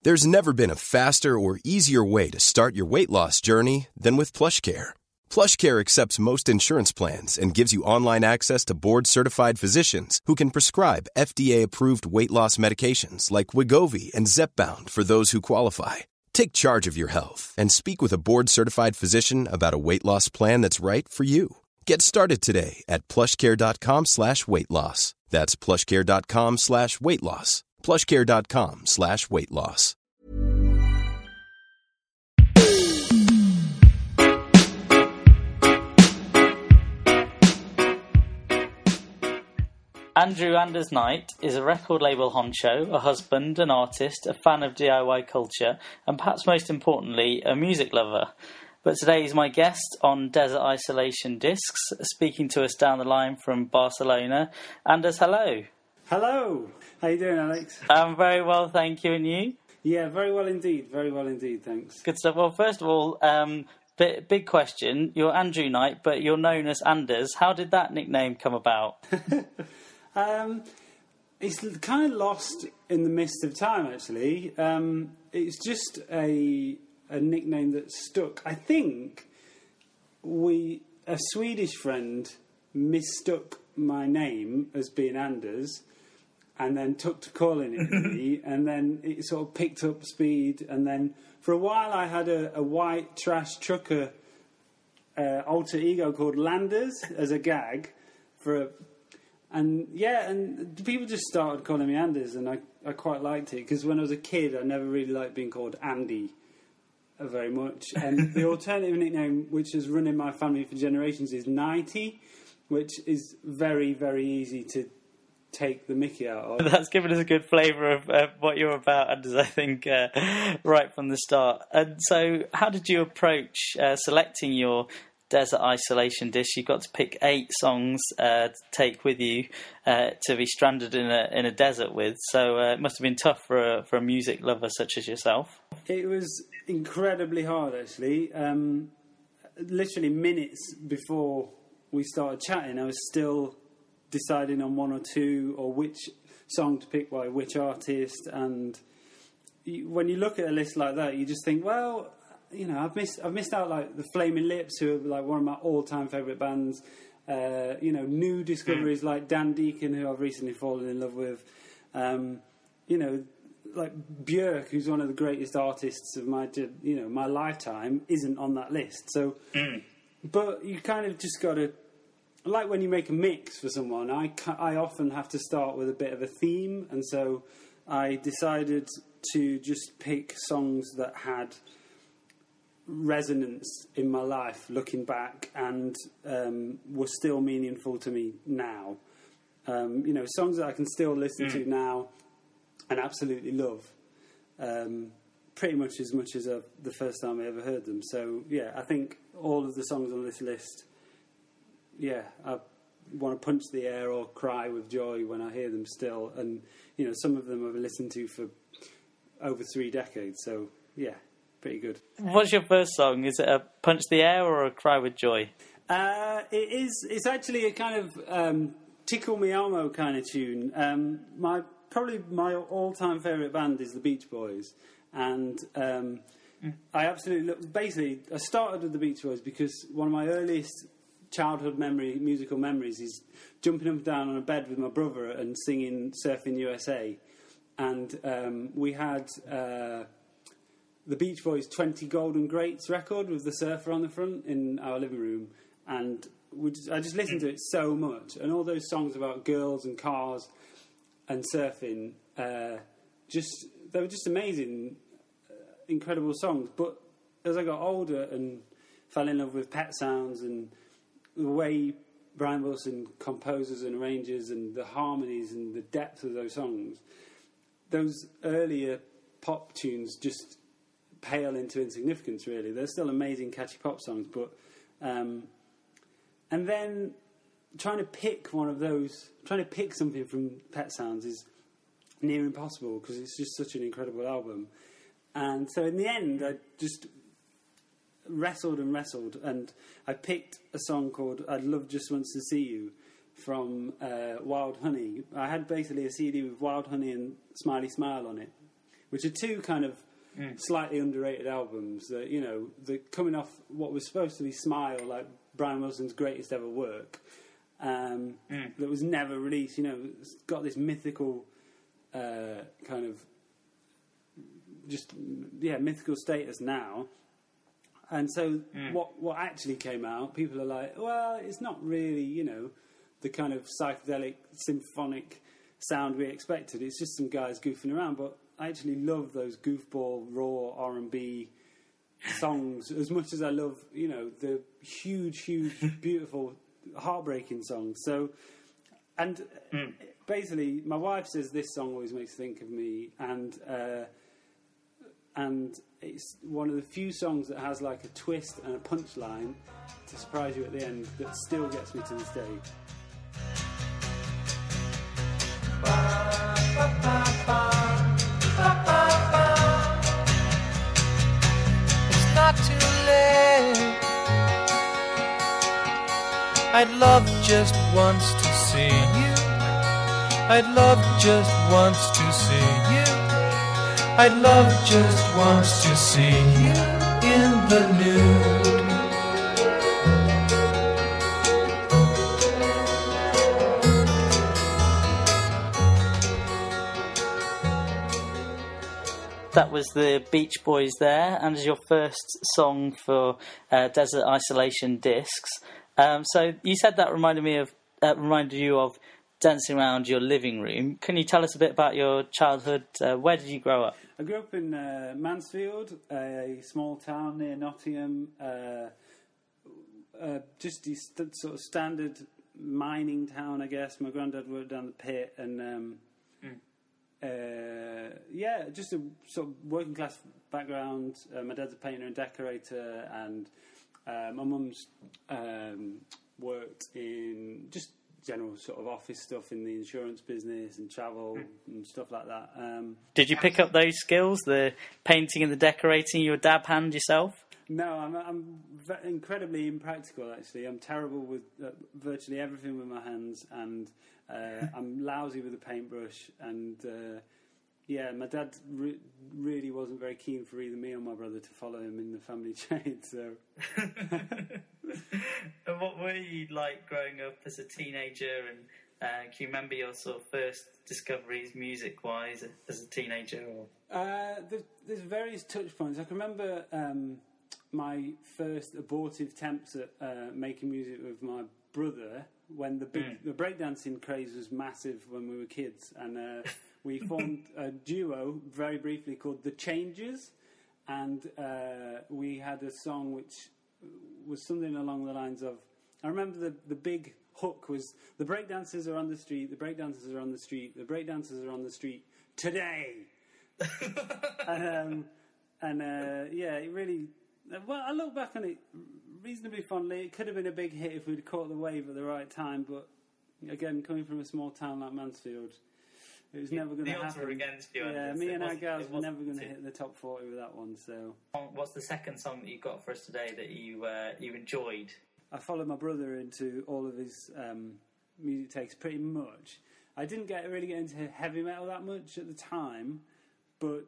There's never been a faster or easier way to start your weight loss journey than with PlushCare. PlushCare accepts most insurance plans and gives you online access to board-certified physicians who can prescribe FDA-approved weight loss medications like Wegovy and Zepbound for those who qualify. Take charge of your health and speak with a board-certified physician about a weight loss plan that's right for you. Get started today at plushcare.com/weight loss. That's plushcare.com/weight loss. plushcare.com/weight loss. Andrew Anders Knight is a record label honcho, a husband, an artist, a fan of DIY culture, and perhaps most importantly, a music lover. But today he's my guest on Desert Isolation Discs, speaking to us down the line from Barcelona. Anders, hello. Hello. How you doing, Alex? I'm very well, thank you. And you? Yeah, very well indeed. Very well indeed, thanks. Good stuff. Well, first of all, big question. You're Andrew Knight, but you're known as Anders. How did that nickname come about? It's kind of lost in the mist of time, actually. It's just a nickname that stuck. I think a Swedish friend mistook my name as being Anders and then took to calling it me, and then it sort of picked up speed, and then for a while I had a white trash trucker alter ego called Landers as a gag and people just started calling me Anders, and I quite liked it, because when I was a kid I never really liked being called Andy very much. And the alternative nickname, which has run in my family for generations, is Nighty, which is very, very easy to take the mickey out of. That's given us a good flavour of what you're about, Anders, I think, right from the start. And so how did you approach selecting your Desert Isolation disc? You got to pick 8 songs to take with you to be stranded in a desert with. So it must have been tough for a music lover such as yourself. It was incredibly hard, actually. Literally minutes before we started chatting, I was still deciding on one or two, or which song to pick by which artist. And when you look at a list like that, you just think, well, you know, I've missed out, like the Flaming Lips, who are like one of my all-time favourite bands. New discoveries like Dan Deacon, who I've recently fallen in love with. Like Björk, who's one of the greatest artists of my lifetime, isn't on that list. So, but you kind of just got to, like when you make a mix for someone, I often have to start with a bit of a theme, and so I decided to just pick songs that had resonance in my life looking back, and were still meaningful to me now. Songs that I can still listen to now and absolutely love, pretty much as the first time I ever heard them. So yeah, I think all of the songs on this list, I want to punch the air or cry with joy when I hear them still. And some of them I've listened to for over 3 decades. So yeah, pretty good. What's your first song? Is it a punch the air or a cry with joy? It's actually a kind of Tickle Me Elmo kind of tune. Probably my all-time favourite band is the Beach Boys, and I absolutely basically I started with the Beach Boys because one of my earliest childhood musical memories is jumping up and down on a bed with my brother and singing Surfing USA, and we had the Beach Boys 20 Golden Greats record with the surfer on the front in our living room, and I just listened to it so much, and all those songs about girls and cars and surfing, they were just amazing, incredible songs. But as I got older and fell in love with Pet Sounds and the way Brian Wilson composes and arranges and the harmonies and the depth of those songs, those earlier pop tunes just pale into insignificance, really. They're still amazing, catchy pop songs, but and then trying to pick something from Pet Sounds is near impossible because it's just such an incredible album. And so in the end, I just wrestled, and I picked a song called I'd Love Just Once to See You from Wild Honey. I had basically a CD with Wild Honey and Smiley Smile on it, which are two kind of slightly underrated albums that, you know, they're coming off what was supposed to be Smile, like Brian Wilson's greatest ever work, that was never released. You know, it's got this mythical kind of mythical status now. And so what actually came out, people are like, well, it's not really, you know, the kind of psychedelic symphonic sound we expected. It's just some guys goofing around. But I actually love those goofball, raw R&B songs as much as I love, you know, the huge, beautiful, heartbreaking songs. So, and basically, my wife says this song always makes her think of me, and it's one of the few songs that has like a twist and a punchline to surprise you at the end that still gets me to this day. It's not too late. I'd love just once to see you. I'd love just once to see you. I'd love just once to see you in the nude. That was the Beach Boys there, and as your first song for Desert Isolation Discs. So you said that reminded you of dancing around your living room. Can you tell us a bit about your childhood? Where did you grow up? I grew up in Mansfield, a small town near Nottingham. Just the sort of standard mining town, I guess. My granddad worked down the pit, and just a sort of working class background. My dad's a painter and decorator, and my mum's worked in just general sort of office stuff in the insurance business and travel and stuff like that. Did you pick up those skills, the painting and the decorating, your dab hand yourself? No, I'm incredibly impractical, actually. I'm terrible with virtually everything with my hands, and I'm lousy with a paintbrush. And my dad really wasn't very keen for either me or my brother to follow him in the family trade. So, and what were you like growing up as a teenager? And can you remember your sort of first discoveries, music-wise, as a teenager? Or? There's various touch points. I can remember my first abortive attempts at making music with my brother when the breakdancing craze was massive when we were kids, and we formed a duo very briefly called The Changes, and we had a song which was something along the lines of, I remember the big hook was, the breakdancers are on the street, the breakdancers are on the street, the breakdancers are on the street today. It really, well, I look back on it reasonably fondly. It could have been a big hit if we'd caught the wave at the right time, but again, coming from a small town like Mansfield, it was never going to happen. The odds were against you. Yeah, me and our gals were never going to hit the top 40 with that one. So, what's the second song that you got for us today that you enjoyed? I followed my brother into all of his music takes pretty much. I didn't really get into heavy metal that much at the time, but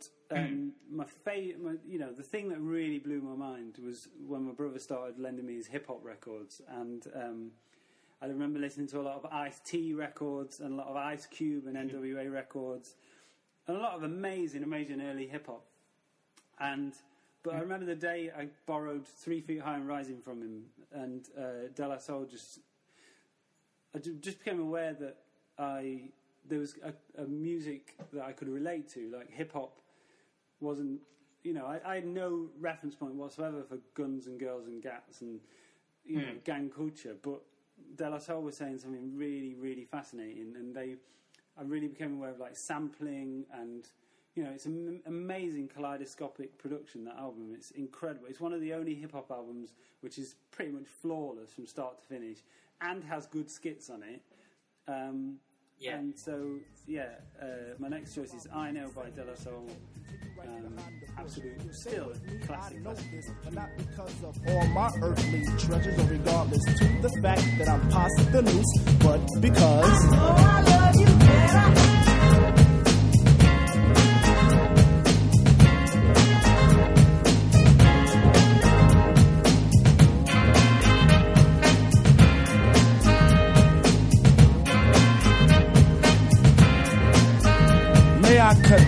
the thing that really blew my mind was when my brother started lending me his hip hop records, and I remember listening to a lot of Ice-T records and a lot of Ice Cube and NWA records, and a lot of amazing early hip hop. But I remember the day I borrowed 3 Feet High and Rising from him, and De La Soul I just became aware that there was a music that I could relate to, like hip hop wasn't, I had no reference point whatsoever for guns and girls and gats and gang culture, but De La Soul was saying something really, really fascinating, and I really became aware of like sampling, and it's an amazing kaleidoscopic production, that album. It's incredible. It's one of the only hip hop albums which is pretty much flawless from start to finish and has good skits on it. And so, my next choice is I Know by De La Soul. Absolutely, still a classic. But not because of all my earthly treasures, or regardless to the fact that I'm past the noose, but because I know I love you better.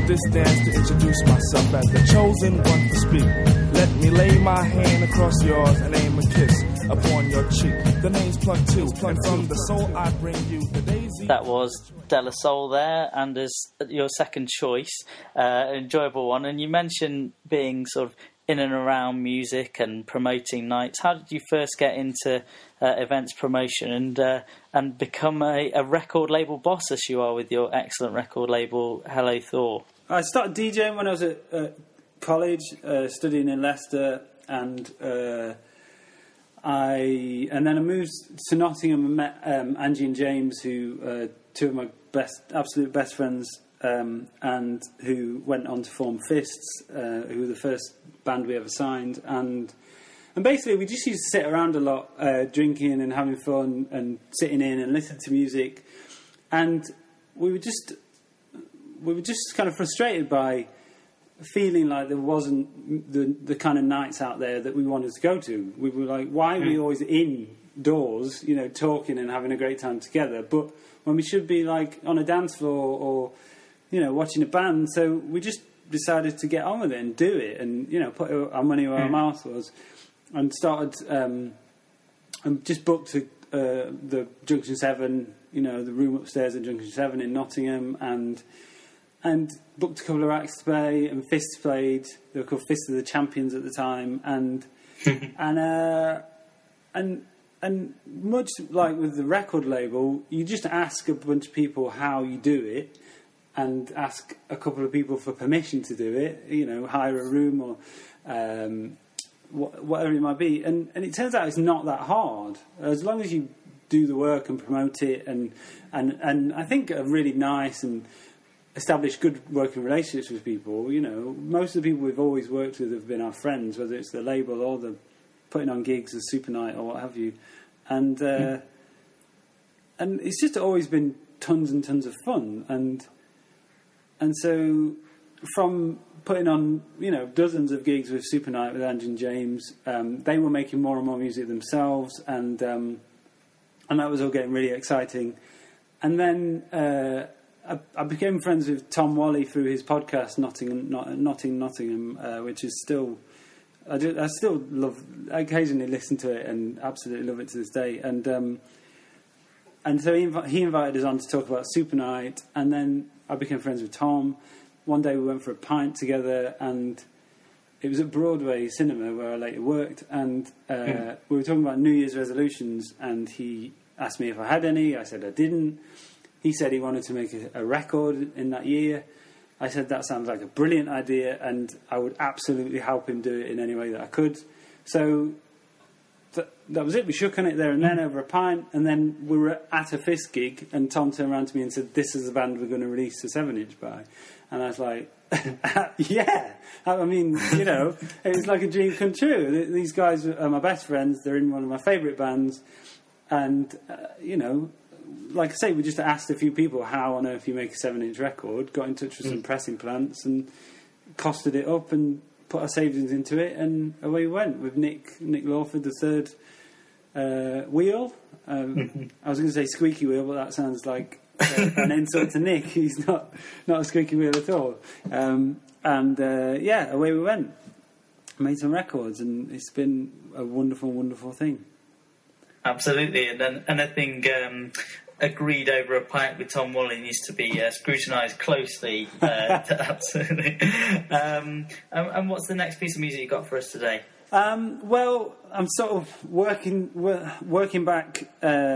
this dance to introduce myself as the chosen one to speak. Let me lay my hand across yours and aim a kiss upon your cheek. The name's Plug 2, and from the soul I bring you the daisy. That was De La Soul there, and as your second choice, an enjoyable one. And you mentioned being sort of in and around music and promoting nights. How did you first get into events promotion and become a record label boss, as you are with your excellent record label, Hello Thor? I started DJing when I was at college, studying in Leicester, and then I moved to Nottingham and met Angie and James, who two of my absolute best friends, and who went on to form Fists, who were the first band we ever signed, and basically we just used to sit around a lot, drinking and having fun and sitting in and listening to music, and we were just kind of frustrated by feeling like there wasn't the kind of nights out there that we wanted to go to. We were like, why are we always indoors, talking and having a great time together, but when we should be like on a dance floor or watching a band? So we just decided to get on with it and do it, and put our money where our mouth was, and started and just booked the Junction 7, the room upstairs at Junction 7 in Nottingham, and booked a couple of acts to play, and Fists played. They were called Fists of the Champions at the time, and much like with the record label, you just ask a bunch of people how you do it, and ask a couple of people for permission to do it, hire a room or whatever it might be. And it turns out it's not that hard, as long as you do the work and promote it, and I think a really nice and establish good working relationships with people. Most of the people we've always worked with have been our friends, whether it's the label or the putting on gigs as Super Night or what have you. And it's just always been tons and tons of fun. And so from putting on, dozens of gigs with Super Night, with Angie and James, they were making more and more music themselves, and that was all getting really exciting. And then I became friends with Tom Wally through his podcast, Nottingham, which is still... I still love... I occasionally listen to it and absolutely love it to this day. And so he invited us on to talk about Super Night, and then I became friends with Tom. One day we went for a pint together, and it was at Broadway Cinema, where I later worked, and we were talking about New Year's resolutions, and he asked me if I had any. I said I didn't. He said he wanted to make a record in that year. I said that sounds like a brilliant idea, and I would absolutely help him do it in any way that I could. So that was it. We shook on it there and then over a pint, and then we were at a Fist gig, and Tom turned around to me and said, "This is the band we're going to release a 7-inch by." And I was like, yeah. I mean, it was like a dream come true. These guys are my best friends. They're in one of my favourite bands. And, like I say, we just asked a few people how on earth you make a 7-inch record, got in touch with some pressing plants and costed it up and put our savings into it, and away we went with Nick Lawford, the third wheel. I was going to say squeaky wheel, but that sounds like an insult to Nick. He's not a squeaky wheel at all. Away we went. Made some records, and it's been a wonderful, wonderful thing. Absolutely, and anything agreed over a pint with Tom Wally needs to be scrutinised closely. Absolutely. And what's the next piece of music you got for us today? Well, I'm sort of working back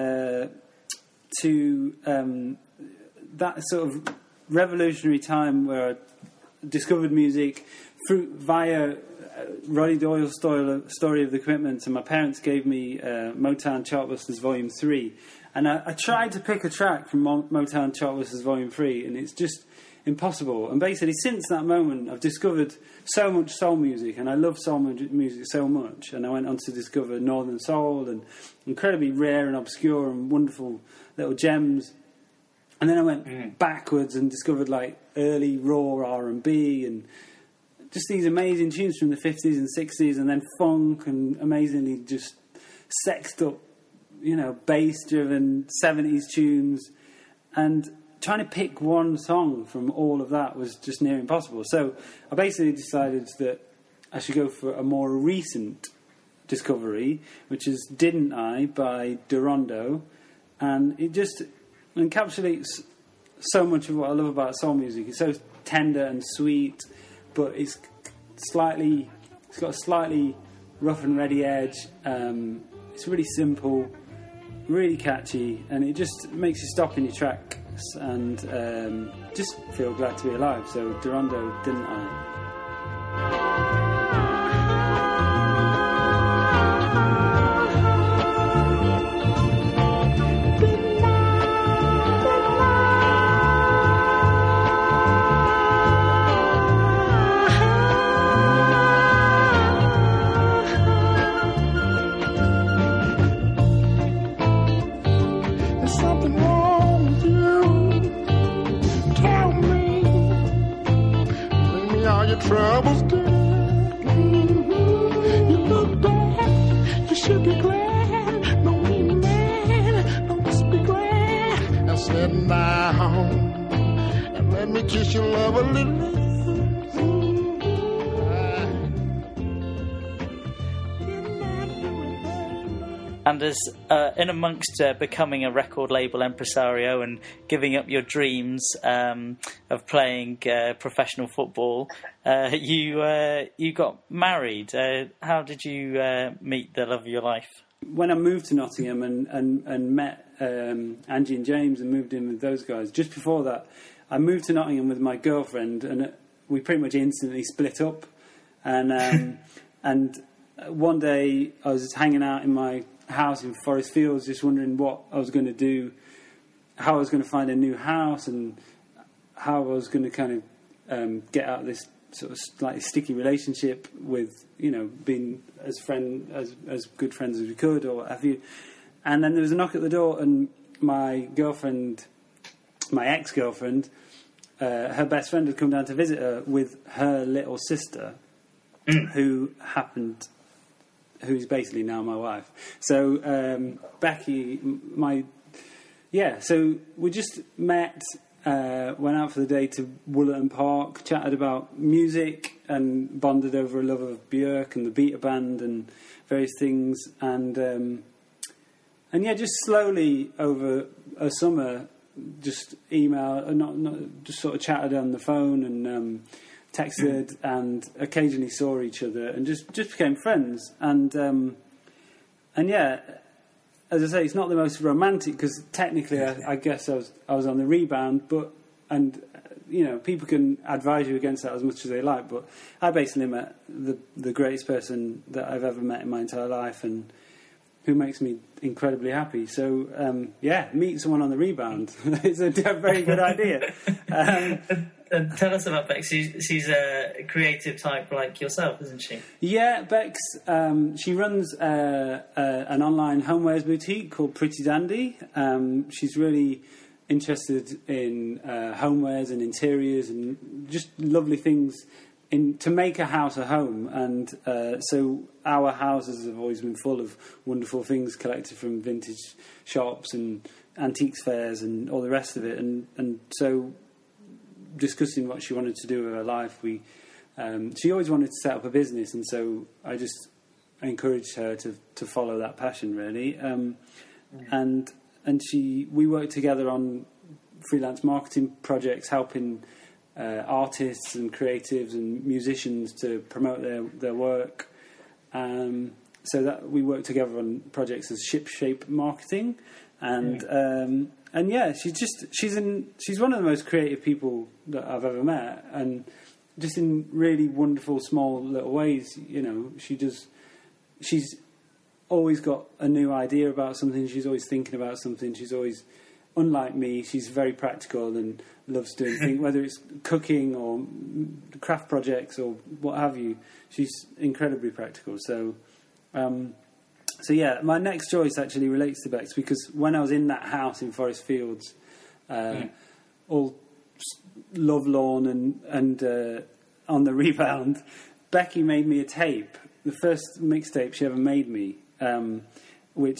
to that sort of revolutionary time where I discovered music via Roddy Doyle's Story of the Commitments, and my parents gave me Motown Chartbusters Volume 3, and I tried to pick a track from Motown Chartbusters Volume 3, and it's just impossible. And basically since that moment I've discovered so much soul music, and I love soul music so much, and I went on to discover Northern Soul and incredibly rare and obscure and wonderful little gems. And then I went backwards and discovered like early raw R&B and just these amazing tunes from the 50s and 60s, and then funk and amazingly just sexed up, bass-driven 70s tunes. And trying to pick one song from all of that was just near impossible. So I basically decided that I should go for a more recent discovery, which is Didn't I by Durondo, and it just encapsulates so much of what I love about soul music. It's so tender and sweet, but it's got a slightly rough and ready edge. It's really simple, really catchy, and it just makes you stop in your tracks and just feel glad to be alive. So Durondo, Didn't I? Troubles, girl. You look bad, you should be glad. Don't be mad, don't just be glad. Now sit down and let me kiss your love a little. And as in amongst becoming a record label impresario and giving up your dreams of playing professional football, you got married. How did you meet the love of your life? When I moved to Nottingham and met Angie and James and moved in with those guys, just before that, I moved to Nottingham with my girlfriend, and we pretty much instantly split up. And and one day I was hanging out in my house in Forest Fields, just wondering what I was going to do, how I was going to find a new house, and how I was going to kind of get out of this sort of slightly sticky relationship with, being as good friends as we could, or what have you. And then there was a knock at the door, and my ex-girlfriend, her best friend had come down to visit her with her little sister, who's basically now my wife. So Becky, so we just met, went out for the day to Woollerton Park, chatted about music and bonded over a love of Björk and the Beta Band and various things. And just slowly over a summer, just just sort of chatted on the phone and texted and occasionally saw each other and just became friends. And as I say, it's not the most romantic, because technically I guess I was on the rebound, but people can advise you against that as much as they like, but I basically met the greatest person that I've ever met in my entire life, and who makes me incredibly happy. So meet someone on the rebound. It's a very good idea. And tell us about Bex. She's a creative type like yourself, isn't she? Yeah, Bex, she runs an online homewares boutique called Pretty Dandy. She's really interested in homewares and interiors and just lovely things to make a house a home. And so our houses have always been full of wonderful things collected from vintage shops and antiques fairs and all the rest of it. And so, discussing what she wanted to do with her life, she always wanted to set up a business, and so I just encouraged her to follow that passion, really. And we worked together on freelance marketing projects, helping artists and creatives and musicians to promote their work. So that we worked together on projects as Shipshape Marketing, and she's one of the most creative people that I've ever met, and just in really wonderful small little ways. She's always got a new idea about something. She's always thinking about something. She's always, unlike me, she's very practical and loves doing things, whether it's cooking or craft projects or what have you. She's incredibly practical. So my next choice actually relates to Bex, because when I was in that house in Forest Fields, all lovelorn and on the rebound, Becky made me a tape, the first mixtape she ever made me, which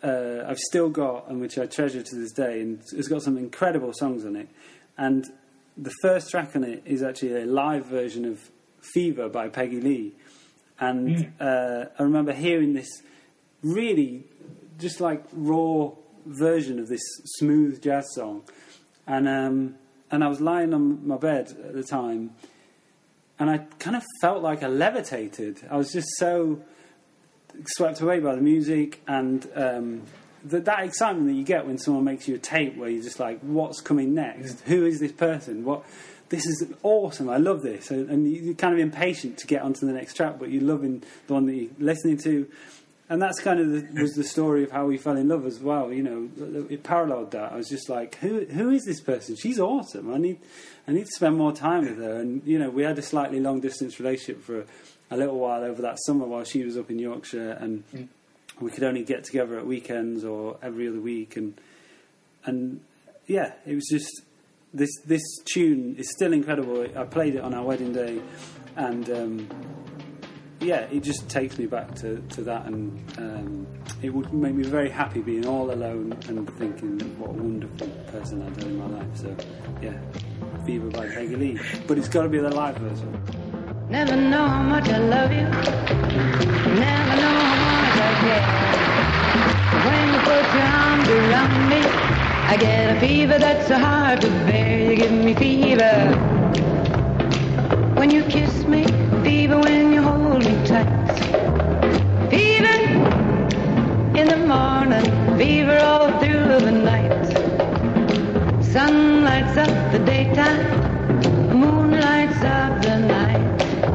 I've still got, and which I treasure to this day, and it's got some incredible songs on it. And the first track on it is actually a live version of Fever by Peggy Lee. And I remember hearing this really just like raw version of this smooth jazz song. And I was lying on my bed at the time, and I kind of felt like I levitated. I was just so swept away by the music and that excitement that you get when someone makes you a tape where you're just like, what's coming next? Who is this person? This is awesome. I love this. And you're kind of impatient to get onto the next track, but you're loving the one that you're listening to. And that's kind of was the story of how we fell in love as well. You know, it paralleled that. I was just like, who is this person? She's awesome. I need to spend more time with her. And, you know, we had a slightly long distance relationship for a little while over that summer while she was up in Yorkshire, and we could only get together at weekends or every other week. And yeah, it was just, this tune is still incredible. I played it on our wedding day, and yeah, it just takes me back to that, and it would make me very happy being all alone and thinking what a wonderful person I've done in my life. So yeah, Fever by Peggy Lee, but it's got to be the live version. Never know how much I love you, never know how much I care. When you put your arms around me, I get a fever that's so hard to bear. You give me fever when you kiss me, fever when you hold me tight, fever in the morning, fever all through the night. Sun lights up the daytime, moon lights up the night.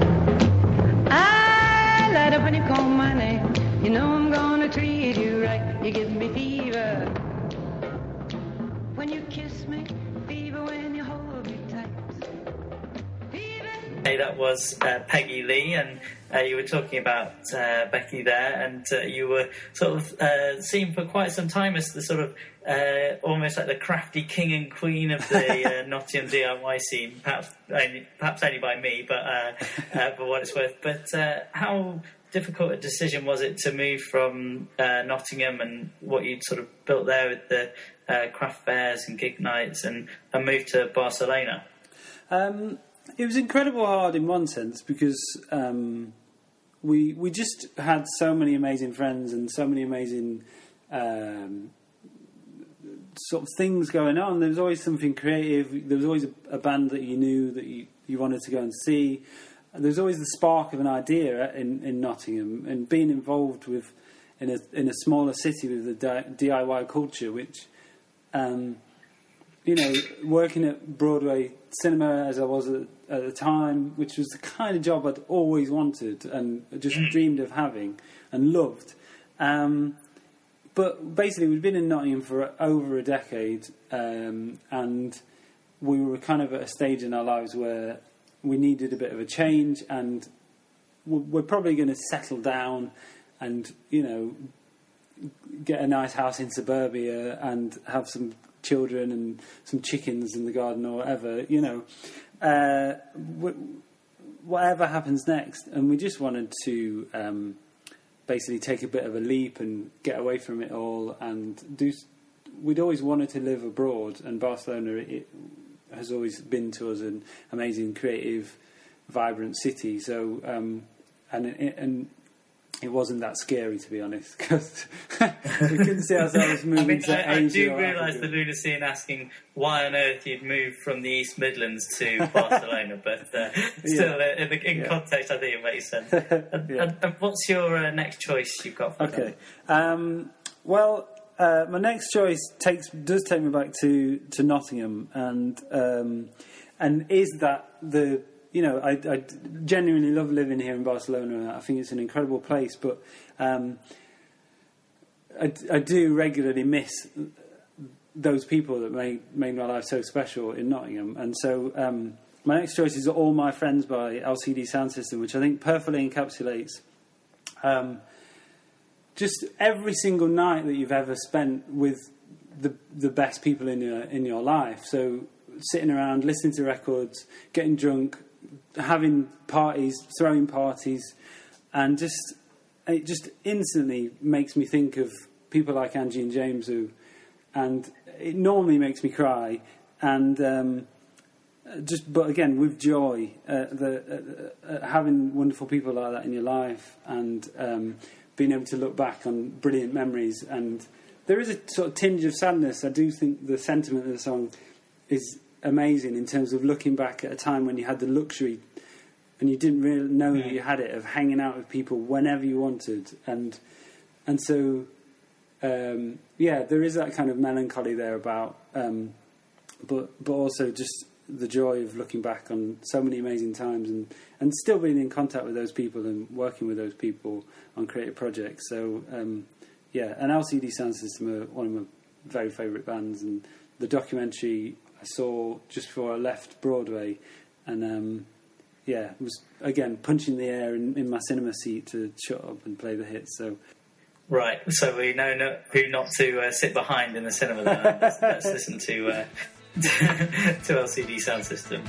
I light up when you call my name, you know I'm gonna treat you right. You give me fever when you kiss me, fever when you hold me tight. Hey, that was Peggy Lee, and you were talking about Becky there, and you were sort of seen for quite some time as the sort of almost like the crafty king and queen of the Nottingham DIY scene, perhaps only by me, but for what it's worth. But how difficult a decision was it to move from Nottingham and what you'd sort of built there with the craft fairs and gig nights and move to Barcelona? It was incredibly hard in one sense because we just had so many amazing friends and so many amazing sort of things going on. There was always something creative. There was always a band that you knew that you wanted to go and see. There was always the spark of an idea in Nottingham, and being involved with in a smaller city with the DIY culture, which you know, working at Broadway cinema as I was at the time, which was the kind of job I'd always wanted and just dreamed of having and loved. But basically, we'd been in Nottingham for over a decade, and we were kind of at a stage in our lives where we needed a bit of a change, and we're probably going to settle down and, you know, get a nice house in suburbia and have some children and some chickens in the garden or whatever, you know, whatever happens next. And we just wanted to basically take a bit of a leap and get away from it all and do. We'd always wanted to live abroad, and Barcelona it has always been to us an amazing, creative, vibrant city. So and it wasn't that scary, to be honest, because we couldn't see ourselves moving to Asia. I do realise the lunacy in asking why on earth you'd moved from the East Midlands to Barcelona, but still, in context, I think it makes sense. And what's your next choice you've got for Okay. Well, my next choice does take me back to Nottingham, and is that the... You know, I genuinely love living here in Barcelona. I think it's an incredible place, but I do regularly miss those people that made my life so special in Nottingham. And so my next choice is All My Friends by LCD Sound System, which I think perfectly encapsulates just every single night that you've ever spent with the best people in your life. So sitting around, listening to records, getting drunk, having parties, throwing parties, and it just instantly makes me think of people like Angie and James and it normally makes me cry, and but again with joy, having wonderful people like that in your life, and being able to look back on brilliant memories. And there is a sort of tinge of sadness. I do think the sentiment of the song is amazing in terms of looking back at a time when you had the luxury and you didn't really know that you had it, of hanging out with people whenever you wanted, and so there is that kind of melancholy there about, but also just the joy of looking back on so many amazing times and still being in contact with those people and working with those people on creative projects. So and LCD Sound System are one of my very favourite bands, and the documentary I saw just before I left Broadway, and it was again punching the air in my cinema seat to shut up and play the hits. So right, so we know who not to sit behind in the cinema. Then let's listen to LCD Sound System.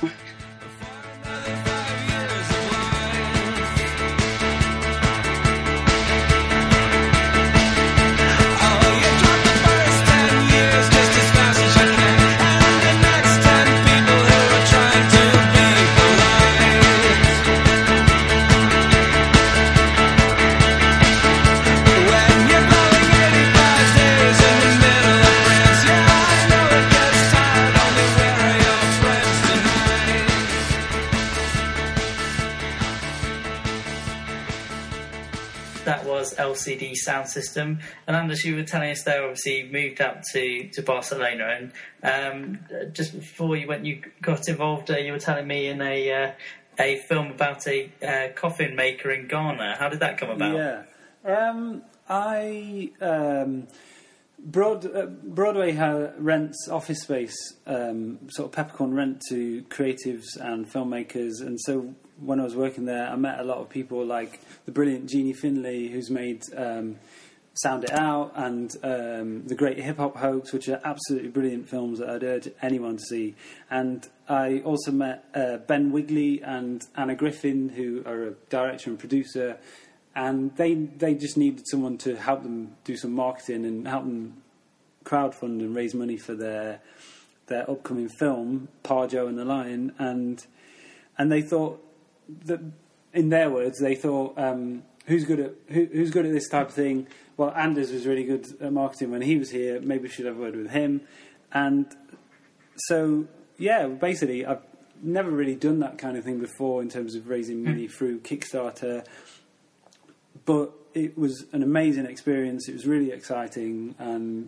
LCD Sound System. And Anders, you were telling us there, obviously you moved out to Barcelona, and just before you went, you got involved, you were telling me, in a film about a coffin maker in Ghana. How did that come about? Broadway rents office space, sort of peppercorn rent to creatives and filmmakers, and so when I was working there, I met a lot of people like the brilliant Jeannie Finlay, who's made Sound It Out and The Great Hip Hop Hoax, which are absolutely brilliant films that I'd urge anyone to see. And I also met Ben Wigley and Anna Griffin, who are a director and producer, and they just needed someone to help them do some marketing and help them crowdfund and raise money for their upcoming film, Parjo and the Lion, and they thought that, in their words, they thought, who's good at this type of thing? Well, Anders was really good at marketing when he was here. Maybe we should have a word with him. And so, basically, I've never really done that kind of thing before in terms of raising money through Kickstarter. But it was an amazing experience. It was really exciting, and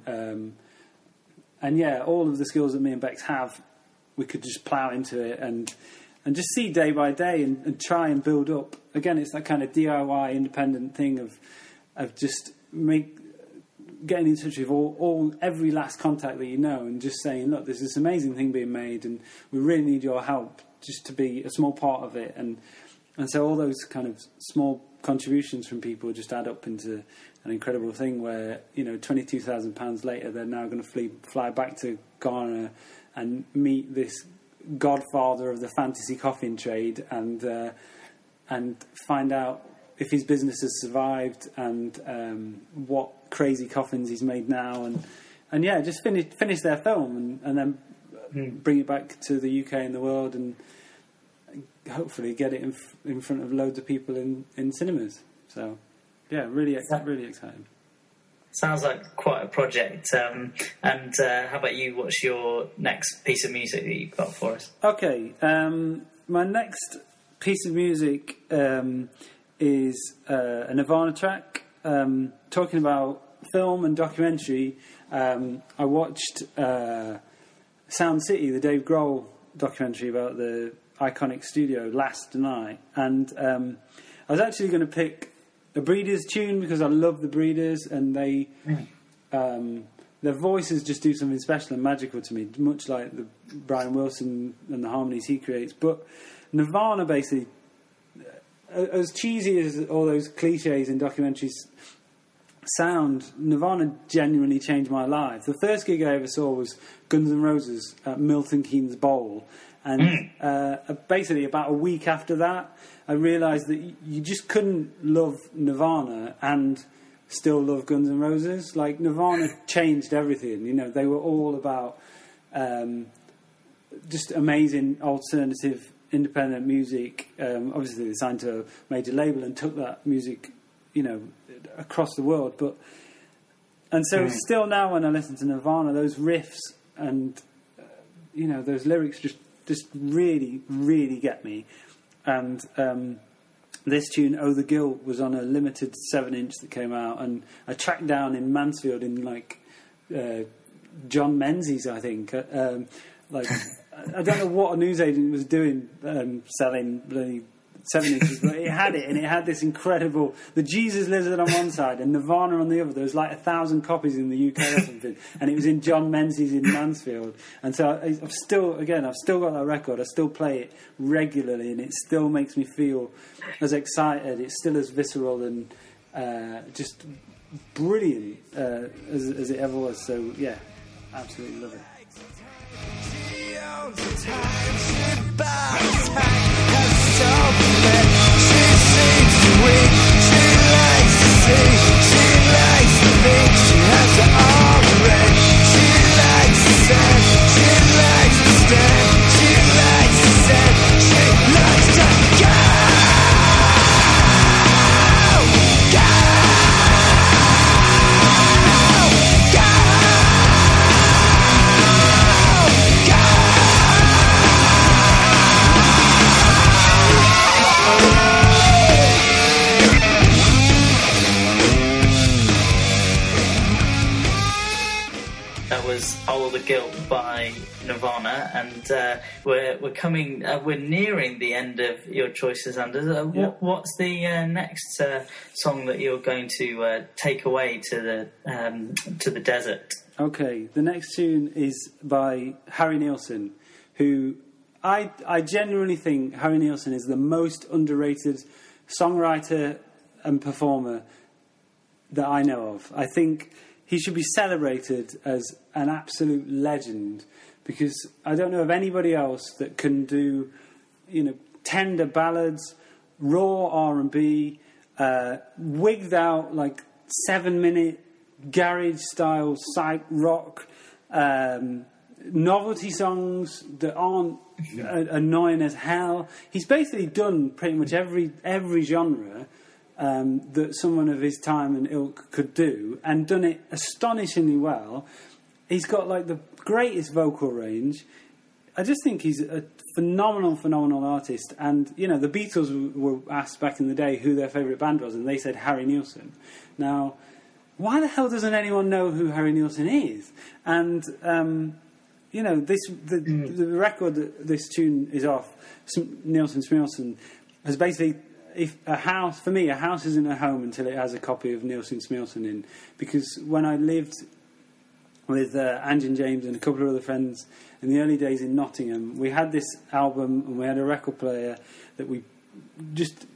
all of the skills that me and Bex have, we could just plough into it and just see day by day and try and build up. Again, it's that kind of DIY independent thing of just getting in touch with every last contact that you know, and just saying, look, there's this amazing thing being made, and we really need your help just to be a small part of it. And so all those kind of small contributions from people just add up into an incredible thing where, £22,000 later, they're now going to fly back to Ghana and meet this godfather of the fantasy coffin trade, and find out if his business has survived, and what crazy coffins he's made now, and just finish their film and then bring it back to the UK and the world, and hopefully get it in front of loads of people in cinemas. So really exciting. Sounds like quite a project. And how about you? What's your next piece of music that you've got for us? Okay, my next piece of music is a Nirvana track, talking about film and documentary. I watched Sound City, the Dave Grohl documentary about the iconic studio, last night, and I was actually going to pick a Breeders tune because I love the Breeders, and they their voices just do something special and magical to me, much like the Brian Wilson and the harmonies he creates. But Nirvana, basically, as cheesy as all those cliches in documentaries sound, Nirvana genuinely changed my life. The first gig I ever saw was Guns N' Roses at Milton Keynes Bowl, and basically about a week after that, I realised that you just couldn't love Nirvana and still love Guns N' Roses. Like, Nirvana changed everything. You know, they were all about just amazing alternative independent music. Obviously, they signed to a major label and took that music, you know, across the world. And so still now when I listen to Nirvana, those riffs and, you know, those lyrics just really, really get me. And this tune, Oh the Guilt, was on a limited 7-inch that came out, and I tracked down in Mansfield in, like, John Menzies, I think. Like, I don't know what a newsagent was doing selling bloody 7-inches, but it had it, and it had this incredible... The Jesus Lizard on one side and Nirvana on the other. There was like 1,000 copies in the UK or something, and it was in John Menzies in Mansfield. And so I've still got that record. I still play it regularly, and it still makes me feel as excited. It's still as visceral and just brilliant as it ever was. So, yeah, absolutely love it. All the Guilt by Nirvana, and we're nearing the end of your choices, Anders. What's the next song that you're going to take away to the desert? Okay, the next tune is by Harry Nilsson, who I genuinely think Harry Nilsson is the most underrated songwriter and performer that I know of. I think he should be celebrated as an absolute legend, because I don't know of anybody else that can do, you know, tender ballads, raw R&B, wigged out, like, 7-minute garage-style psych rock, novelty songs that aren't annoying as hell. He's basically done pretty much every genre that someone of his time and ilk could do, and done it astonishingly well. He's got, like, the greatest vocal range. I just think he's a phenomenal artist. And, you know, the Beatles were asked back in the day who their favourite band was, and they said Harry Nilsson. Now, why the hell doesn't anyone know who Harry Nilsson is? And, you know, the record that this tune is off, Nilsson Smilsson, has basically... a house isn't a home until it has a copy of Nilsson Smilsson in. Because when I lived with Ange and James and a couple of other friends in the early days in Nottingham, we had this album and we had a record player that we just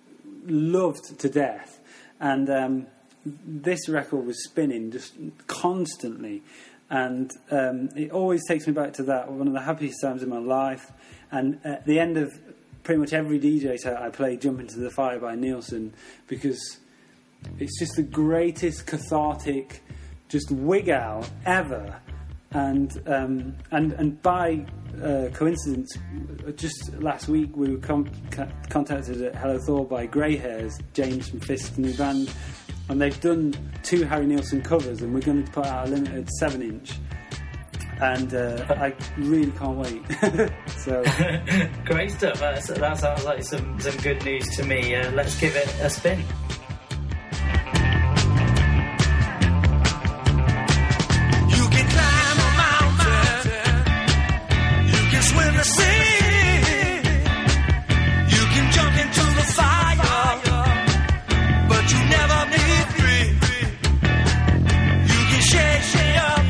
loved to death. And this record was spinning just constantly. And it always takes me back to that, one of the happiest times in my life. And at the end of pretty much every DJ set I play Jump Into the Fire by Nilsson, because it's just the greatest cathartic just wig out ever. And by coincidence, just last week we were contacted at Hello Thor by Grey Hairs, James from Fisk's new band, and they've done 2 Harry Nilsson covers, and we're going to put out a limited 7-inch. And I really can't wait. So great stuff. That sounds like some good news to me. Let's give it a spin. You can climb a mountain, you can swim the sea, you can jump into the fire, but you never be free. You can shake me up,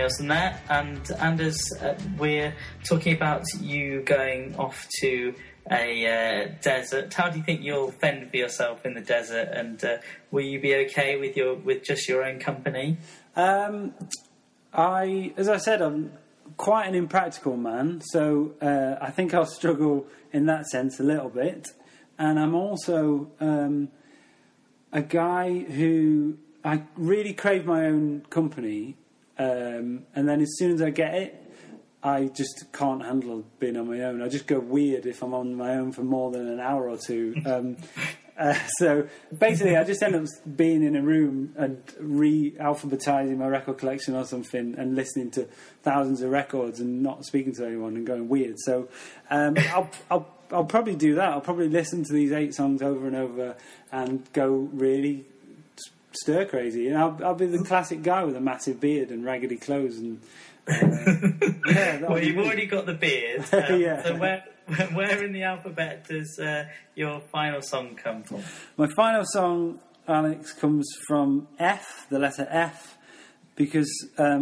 else than that. And Anders, we're talking about you going off to a desert. How do you think you'll fend for yourself in the desert? And will you be okay with just your own company? As I said, I'm quite an impractical man, so I think I'll struggle in that sense a little bit. And I'm also a guy who I really crave my own company, and then as soon as I get it, I just can't handle being on my own. I just go weird if I'm on my own for more than an hour or two. So basically, I just end up being in a room and re-alphabetizing my record collection or something and listening to thousands of records and not speaking to anyone and going weird. So I'll probably do that. I'll probably listen to these 8 songs over and over and go really stir crazy. And I'll be the classic guy with a massive beard and raggedy clothes and. Well, you've already got the beard. Yeah. So where in the alphabet does your final song come from? My final song, Alex, comes from F, the letter F, because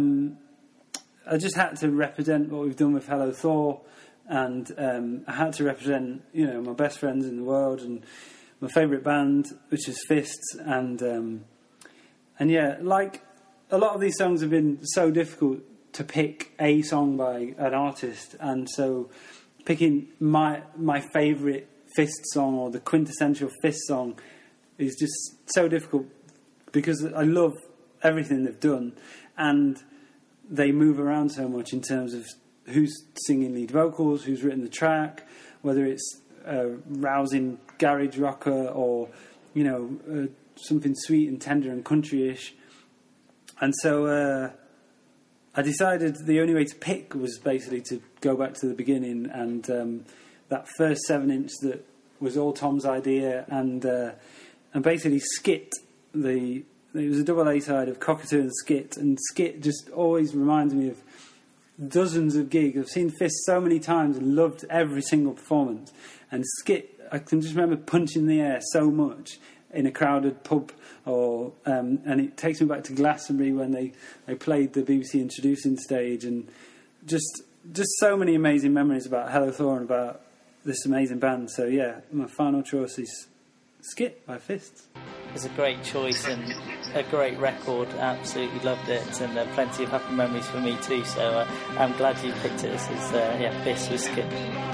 I just had to represent what we've done with Hello Thor, and I had to represent, my best friends in the world and my favourite band, which is Fists, and yeah, like a lot of these songs have been so difficult to pick a song by an artist, and so picking my favourite Fist song or the quintessential Fist song is just so difficult because I love everything they've done, and they move around so much in terms of who's singing lead vocals, who's written the track, whether it's a rousing garage rocker or something sweet and tender and country-ish. And so I decided the only way to pick was basically to go back to the beginning, and that first 7-inch that was all Tom's idea, and basically Skit. It was a double A side of Cockatoo and Skit, and Skit just always reminds me of dozens of gigs. I've seen Fist so many times and loved every single performance, and Skit, I can just remember punching the air so much in a crowded pub, or and it takes me back to Glastonbury when they played the BBC Introducing stage, and just so many amazing memories about Hello Thor and about this amazing band. So yeah, my final choice is Skit by Fists. It's a great choice and a great record. Absolutely loved it, and plenty of happy memories for me too. So I'm glad you picked it. This is Fists with Skit.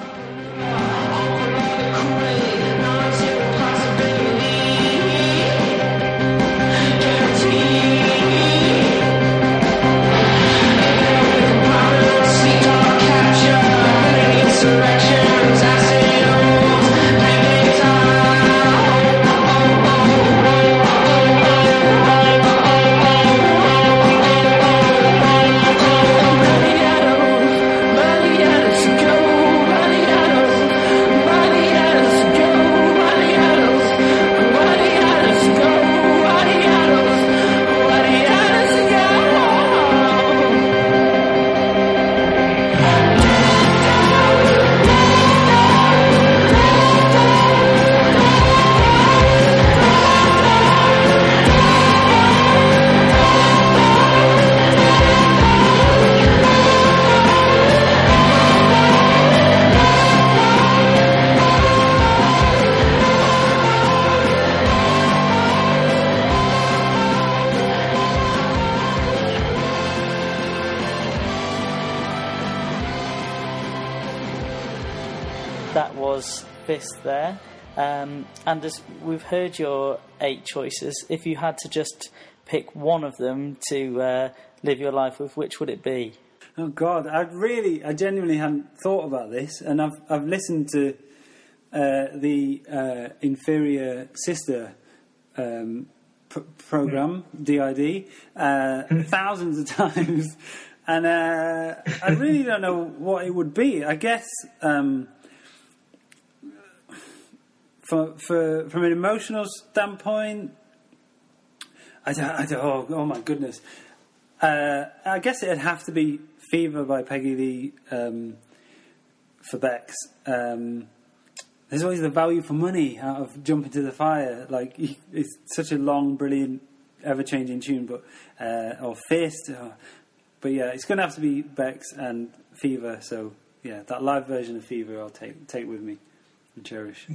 That was Fist there. And as we've heard your 8 choices, if you had to just pick one of them to live your life with, which would it be? Oh God, I genuinely hadn't thought about this, and I've listened to the Inferior Sister program, DID, thousands of times, and I really don't know what it would be. I guess from an emotional standpoint, I don't. Oh my goodness. I guess it'd have to be Fever by Peggy Lee for Bex. There's always the value for money out of Jump Into the Fire. Like, it's such a long, brilliant, ever-changing tune. But or Fist, But yeah, it's going to have to be Bex and Fever. So yeah, that live version of Fever I'll take with me and cherish.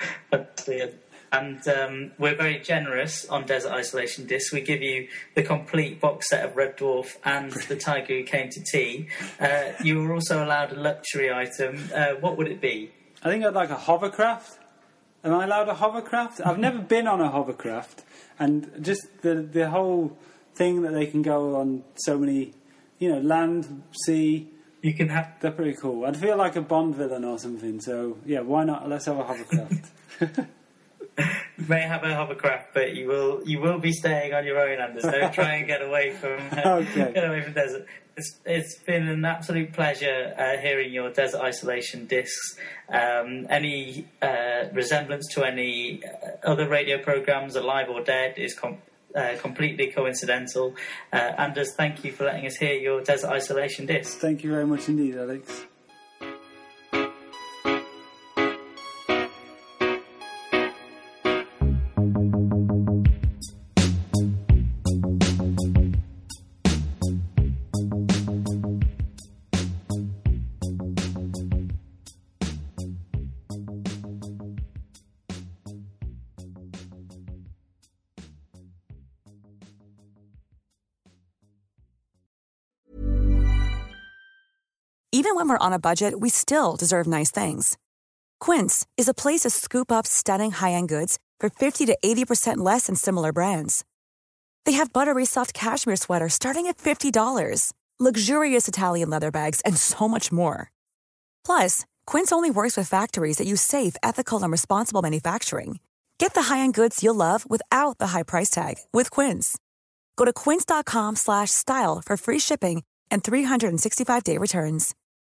And we're very generous on Desert Isolation Discs. We give you the complete box set of Red Dwarf and The Tiger Who Came to Tea. You were also allowed a luxury item. What would it be? I think I'd like a hovercraft. Am I allowed a hovercraft? I've never been on a hovercraft. And just the whole thing that they can go on so many, land, sea. You can have... They're pretty cool. I'd feel like a Bond villain or something. So, yeah, why not? Let's have a hovercraft. You may have a hovercraft, but you will be staying on your own, Anders. Don't try and get away from desert. It's been an absolute pleasure hearing your Desert Isolation discs. Any resemblance to any other radio programs, alive or dead, is completely coincidental. Anders, thank you for letting us hear your Desert Isolation discs. Thank you very much indeed, Alex. Even when we're on a budget, we still deserve nice things. Quince is a place to scoop up stunning high-end goods for 50 to 80% less than similar brands. They have buttery soft cashmere sweaters starting at $50, luxurious Italian leather bags, and so much more. Plus, Quince only works with factories that use safe, ethical, and responsible manufacturing. Get the high-end goods you'll love without the high price tag with Quince. Go to quince.com/style for free shipping and 365-day returns.